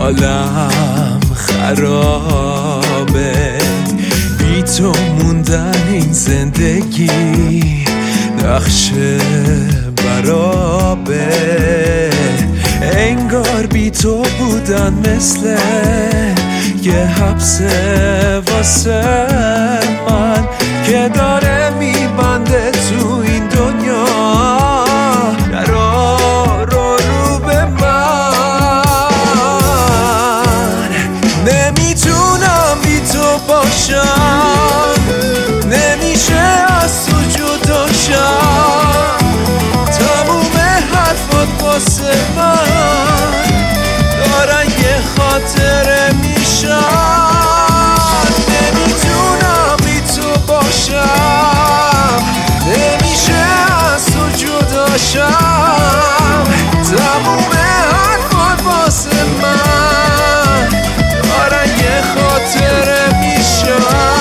حالم خرابه، بی تو موندن این زندگی نقشه برابه. انگار بی تو بودن مثل یه حبس واسه من که داره میبنده تو این دنیا رو به من. نمیتونم بی تو باشم، نمیشه از تو جدا شم. تموم حرفات واسه من دارن یه خاطره میشن. نمیتونم بی تو باشم، نمیشه از تو جدا شم. تموم حرفات واسه من دارن یه خاطره میشن.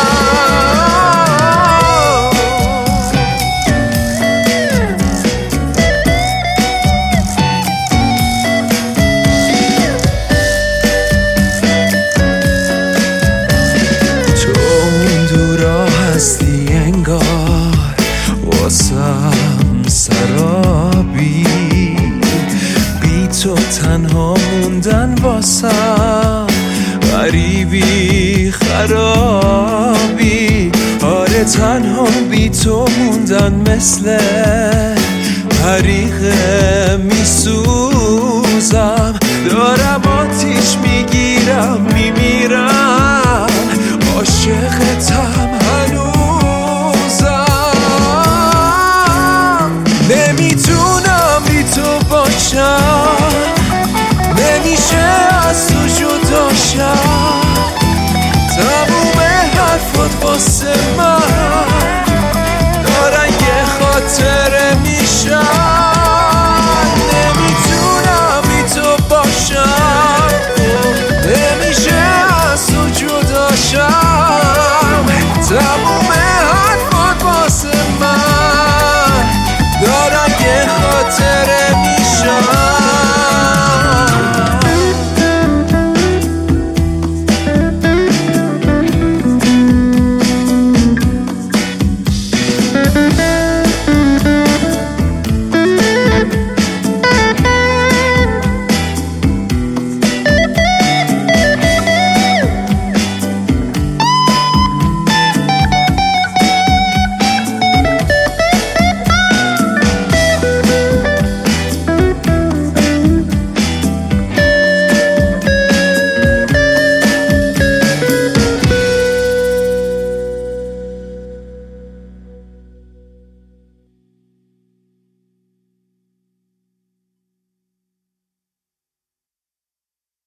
هستی انگار واسم سرابی، بی تو تنها موندن واسم غریبی خرابی. آره تنها بی تو موندن مثل حریق میسوزم. دارم آتیش میگیرم میمیرم، عاشقتم هنوزم. نمیتونم بی تو باشم، نمیشه از تو جدا شم. تموم حرفات واسه من دارن یه خاطره میشن. نمیتونم بی تو باشم، نمیشه از تو جدا شم. تموم